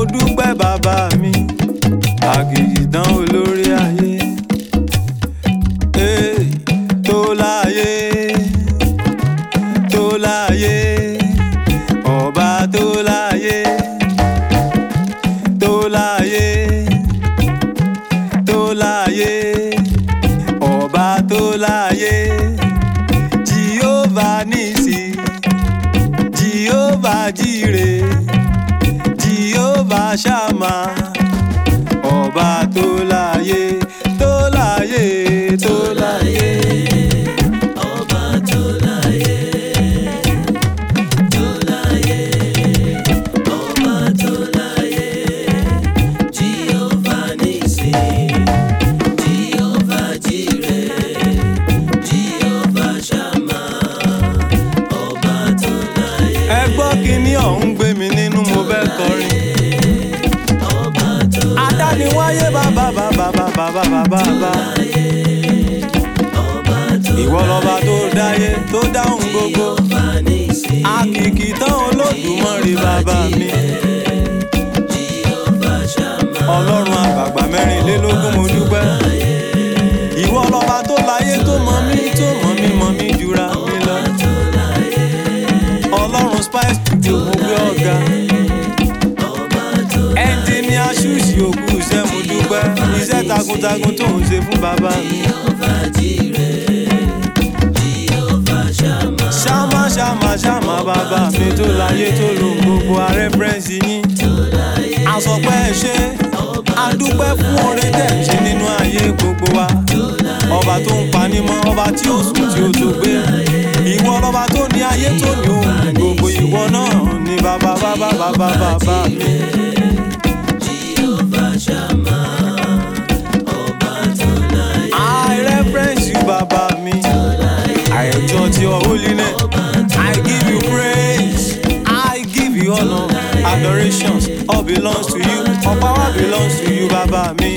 dúpẹ́ bàbá mi àgìdán olórí ayé tó láyé tó láyé ọba tó láyé tó láyé tó láyé ọba tó láyé Jehovah Nisi Jehovah Jireh Jehovah Shammah ọba tó láyé tó láyé tó láyé ọba tó láyé tó láyé ọba tó láyé Jehovah Nisi Jehovah Jireh Jehovah Shammah ọba tó láyé. ẹ gbọ́ kíní ọ̀hún gbé mi nínú mo fẹ́ kọrin. Adániwáyé bàbá ìwọ lọba tó dáyé tó dáhùn gbogbo àkìkì tán Olódùmarè bàbá mi Ọlọ́run àgbààgbà mẹ́rìnlélógún mo dúpẹ́ ìwọ lọba tó láyé tó mọ̀ mí jura mi lọ Ọlọ́run Spice Studio mo gbé ọ̀gá ẹnjìníà ṣùṣì òkú iṣẹ́ mo dúpẹ́ iṣẹ́ takuntakun tó ń ṣe fún bàbá mi. Ṣámá bàbá mi tó láyé tó lòun gbogbo arẹ́fẹ́rẹ́nsì yín. Àsọpẹ́ ẹ ṣé adúpẹ́ fún oore tẹ̀ ń ṣe nínú ayé gbogbo wa. Ọba tó ń pani mọ́ ọba tí ó sùn tí ó tó gbé. Ìwọ lọba tó ní ayé tó ní ohun gbogbo ìwọ náà ni bàbá mi. I reverence you, Baba mi. I exalt your holiness. I give you praise. I give you honor. Adorations all belongs to you. All power belongs to you, Baba mi.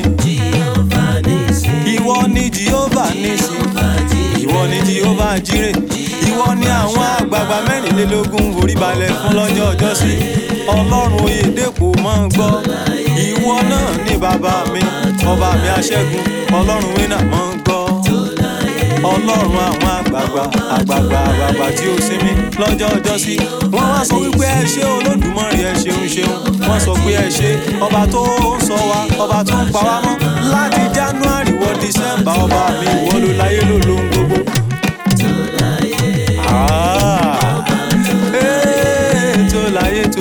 Ìwọ ni Jehovah Nisi. Ìwọ ni Jehovah Jireh. Ìwọ ni àwọn àgbààgbà mẹ́rìnlélógún forí balẹ̀ fún lọ́jọ́ ọjọ́sí. Ọlọ́run Oyèdépò máa ń gbọ́. Ìwọ náà ni bàbá mi. Ọba mi aṣẹ́gun. Ọlọ́run wínà máa ń gbọ́. Ọlọ́run àwọn àgbààgbà tí ó sinmi lọ́jọ́ ọjọ́sí. Wọ́n wá sọ wípé ẹ ṣé Olódùmarè ẹ ṣeun. Wọ́n sọ pé ẹ ṣé ọba tó ń ṣọ́ wa ọba tó ń pa wá mọ́ láti January wọ December ọba mi ìwọ ló láyé ló lóhun gbogbo. Tó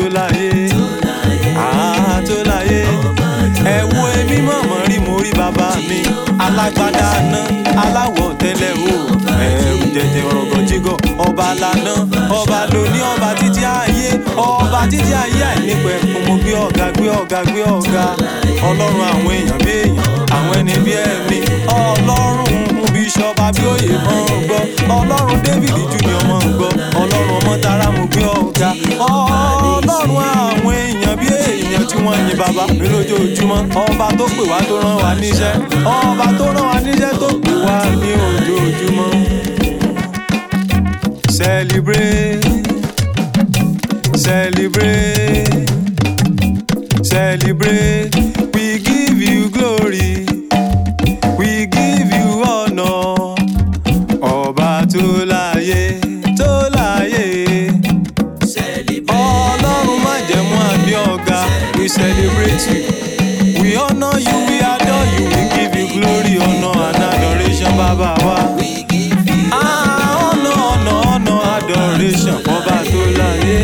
láyé ẹ wo èmi mọ̀mọ́ rí mo rí bàbá mi alágbádá àná aláwọ̀ tẹ́lẹ̀ o ẹ̀rù jẹjẹ ọ̀rọ̀gọ̀ jígọ̀ ọba lànà ọba lóní ọba títí ayé àìnípẹ̀ fún mo gbé ọ̀gá ọlọ́run àwọn èèyàn bí èèyàn àwọn ẹni bí ẹ̀mí ọlọ́run bíṣọ́ba bí òye mọ́ ń gbọ́ ọlọ́run David Junior mọ́ ń gbọ́ ọlọ́run ọmọ tara mo gbé ọ̀gá ọlọ́run àwọn èèyàn bí èèyàn tí wọ́n yin bàbá mi lójoojúmọ́ ọba tó pè wá tó rán wa níṣẹ́ ọba tó rán wa níṣẹ́ tó pè wá ní ojoojúmọ́. Celebrate, we give you glory, we give you honor, ọba tó láyé. Ọlọ́run má jẹ̀mú àbí ọ̀gá, we celebrate you, we honor you, we adore you, we give you glory, honor and adoration, bàbá wa. Honor, adoration, ọba tó láyé.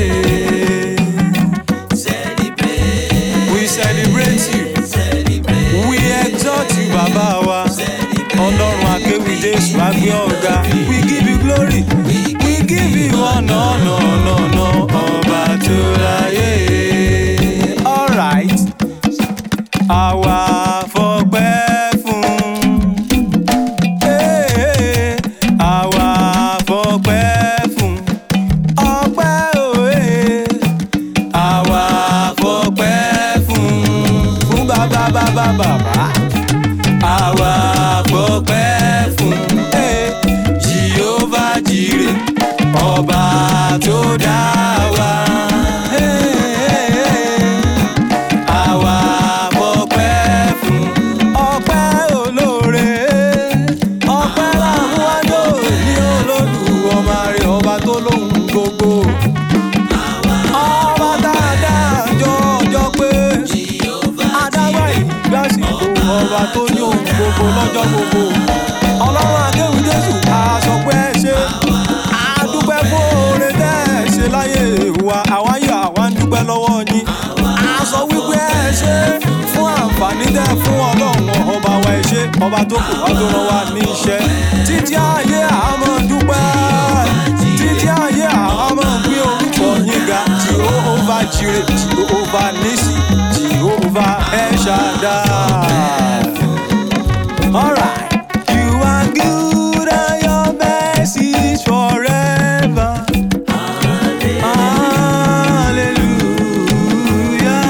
We celebrate you, we exalt you, bàbá wa. Ọlọ́run akéwì Jésù àgbé ọ̀gá, we give you glory, we give you honor, ọba tó láyé. All right, àwa fọpẹ́ fún. Àwa fọpẹ́ fún. Ọpẹ́ òye. Àwa fọpẹ́ fún. Fún bàbá. Àwa fọpẹ́ fún. Jehovah Jireh ọba tó dá wa. ọba tó kù wá tó rán wa níṣẹ́. Títí ayé àmọ́ dúpẹ́, títí ayé àmọ́ gbé orúkọ yín ga. Jehovah Jireh, Jehovah Nissi, Jehovah El Shaddai. Alright, you are good and your mercy is forever. Hallelujah.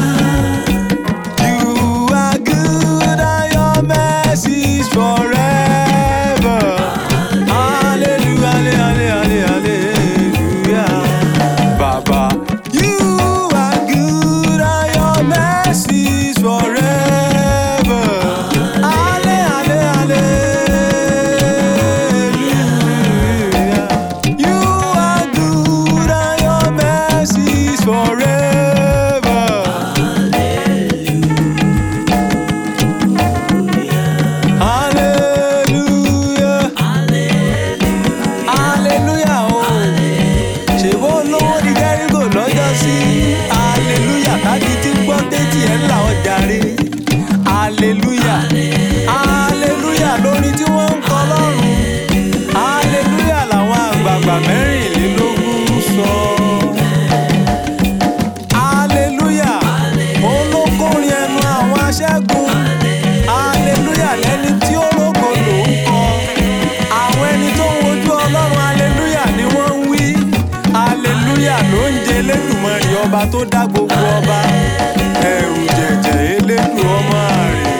You are good and your mercy is forever. Hallelujah, hallelujah, hallelujah. Baba, you are good and your mercy is forever. Forever. Hallelujah. Hallelujah. Oh. Ṣé bó lówó ní Jẹ́ríkò lọ́jọ́ sí? Hallelujah. Káàdì tí ń gbọ́ déjì ẹ̀ ńlá ọjà rè. Hallelujah. Hallelujah lórí tí wọ́n ń kọ lọ́rùn. Hallelujah làwọn àgbààgbà mẹ́rìnlélógún sọ. Ṣẹ́gun hallelujah lẹ́ni tí ó rògbò ló ń kọ. Àwọn ẹni tó ń wojú Ọlọ́run hallelujah ni wọ́n ń wí. Hallelujah ló ń jẹ Elédùmarè ọba tó dá gbogbo ọba. Ẹ̀rù jẹ̀jẹ̀ Elédùn ọmọ àrè.